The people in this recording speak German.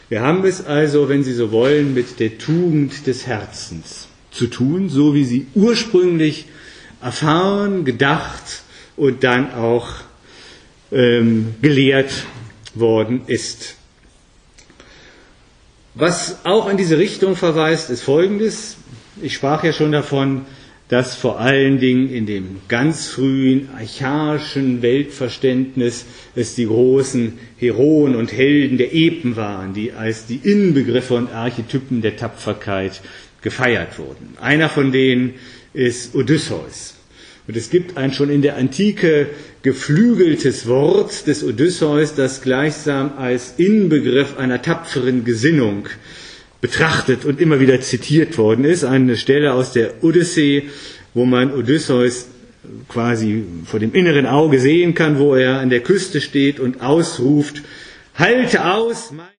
Wir haben es also, wenn Sie so wollen, mit der Tugend des Herzens zu tun, so wie sie ursprünglich erfahren, gedacht und dann auch gelehrt worden ist. Was auch in diese Richtung verweist, ist Folgendes. Ich sprach ja schon davon, dass vor allen Dingen in dem ganz frühen archaischen Weltverständnis es die großen Heroen und Helden der Epen waren, die als die Inbegriffe und Archetypen der Tapferkeit gefeiert wurden. Einer von denen ist Odysseus. Und es gibt ein schon in der Antike geflügeltes Wort des Odysseus, das gleichsam als Inbegriff einer tapferen Gesinnung betrachtet und immer wieder zitiert worden ist. Eine Stelle aus der Odyssee, wo man Odysseus quasi vor dem inneren Auge sehen kann, wo er an der Küste steht und ausruft: Halte aus!